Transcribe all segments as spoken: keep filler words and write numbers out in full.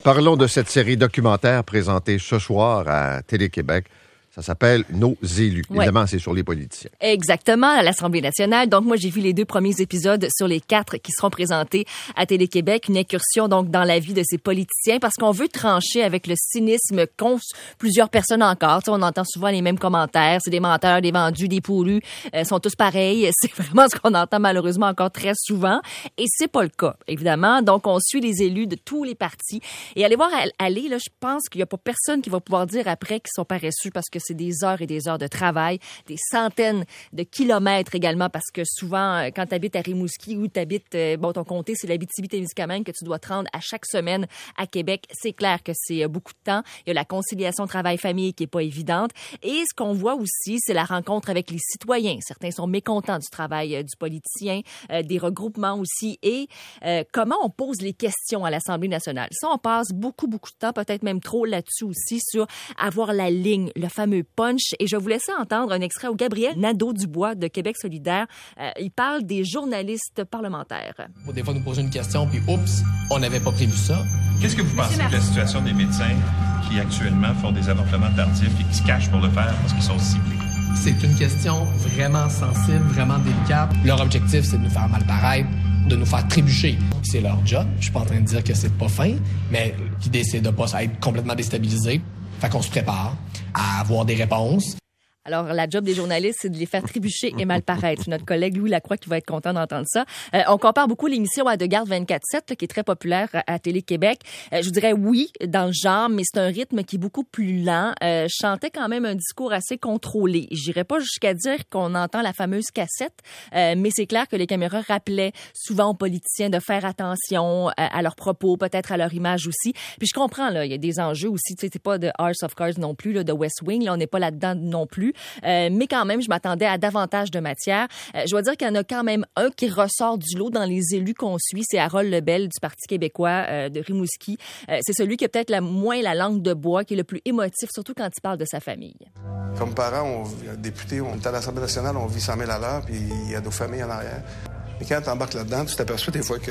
Parlons de cette série documentaire présentée ce soir à Télé-Québec. Ça s'appelle « Nos élus ». Ouais. Évidemment, c'est sur les politiciens. Exactement, à l'Assemblée nationale. Donc, moi, j'ai vu les deux premiers épisodes sur les quatre qui seront présentés à Télé-Québec. Une incursion, donc, dans la vie de ces politiciens parce qu'on veut trancher avec le cynisme qu'ont plusieurs personnes encore. Tu sais, on entend souvent les mêmes commentaires. C'est des menteurs, des vendus, des pourrus. Euh, sont tous pareils. C'est vraiment ce qu'on entend malheureusement encore très souvent. Et c'est pas le cas, évidemment. Donc, on suit les élus de tous les partis. Et allez voir, aller, là, je pense qu'il y a pas personne qui va pouvoir dire après qu'ils sont paresseux parce que c'est des heures et des heures de travail, des centaines de kilomètres également, parce que souvent, quand tu habites à Rimouski ou tu habites, bon, ton comté, c'est l'Abitibi-Témiscamingue que tu dois te rendre à chaque semaine à Québec. C'est clair que c'est beaucoup de temps. Il y a la conciliation travail-famille qui est pas évidente. Et ce qu'on voit aussi, c'est la rencontre avec les citoyens. Certains sont mécontents du travail euh, du politicien, euh, des regroupements aussi. Et euh, comment on pose les questions à l'Assemblée nationale. Ça, on passe beaucoup, beaucoup de temps, peut-être même trop là-dessus aussi, sur avoir la ligne, le fameux punch. Et je vous laisse entendre un extrait où Gabriel Nadeau-Dubois de Québec solidaire, euh, il parle des journalistes parlementaires. Des fois, nous poser une question, puis oups, on n'avait pas prévu ça. Qu'est-ce que vous pensez de la situation des médecins qui actuellement font des avortements tardifs et qui se cachent pour le faire parce qu'ils sont ciblés? C'est une question vraiment sensible, vraiment délicate. Leur objectif, c'est de nous faire mal paraître, de nous faire trébucher. C'est leur job. Je suis pas en train de dire que c'est pas fin, mais l'idée, c'est de pas être complètement déstabilisé. Fait qu'on se prépare à avoir des réponses. Alors, la job des journalistes, c'est de les faire trébucher et mal paraître. C'est notre collègue Louis Lacroix qui va être content d'entendre ça. Euh, on compare beaucoup l'émission à De Garde vingt-quatre sept, là, qui est très populaire à, à Télé-Québec. Euh, je vous dirais oui, dans le genre, mais c'est un rythme qui est beaucoup plus lent. Euh, je chantais quand même un discours assez contrôlé. J'irais pas jusqu'à dire qu'on entend la fameuse cassette, euh, mais c'est clair que les caméras rappelaient souvent aux politiciens de faire attention à, à leurs propos, peut-être à leur image aussi. Puis je comprends, là, il y a des enjeux aussi. Tu sais, c'est pas de House of Cards non plus, là, de West Wing. Là, on n'est pas là-dedans non plus. Euh, mais quand même, je m'attendais à davantage de matière. Euh, je dois dire qu'il y en a quand même un qui ressort du lot dans les élus qu'on suit. C'est Harold Lebel du Parti québécois euh, de Rimouski. Euh, c'est celui qui a peut-être la moins la langue de bois, qui est le plus émotif, surtout quand il parle de sa famille. Comme parents, on, députés, on est à l'Assemblée nationale, on vit cent mille à l'heure, puis il y a nos familles en arrière. Mais quand tu embarques là-dedans, tu t'aperçois des fois que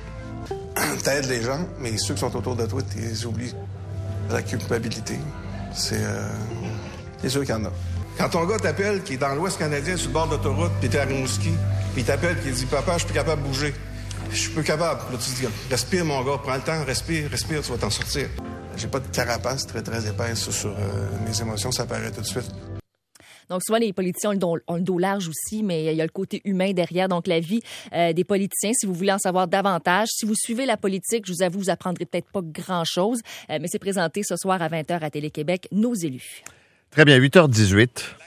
t'aides les gens, mais ceux qui sont autour de toi, tu les oublies. La culpabilité, c'est, euh, c'est sûr qu'il y en a. Quand ton gars t'appelle, qui est dans l'Ouest canadien, sur le bord de l'autoroute, puis t'es à Rimouski, puis il t'appelle, puis il dit « Papa, je suis plus capable de bouger. Je suis plus capable. » Là, tu te dis « Respire, mon gars, prends le temps, respire, respire, tu vas t'en sortir. » J'ai pas de carapace très, très épaisse sur euh, mes émotions, ça paraît tout de suite. Donc, souvent, les politiciens ont le, dos, ont le dos large aussi, mais il y a le côté humain derrière. Donc, la vie euh, des politiciens, si vous voulez en savoir davantage, si vous suivez la politique, je vous avoue, vous apprendrez peut-être pas grand-chose, euh, mais c'est présenté ce soir à vingt heures à Télé-Québec, Nos élus. Très bien, huit heures dix-huit.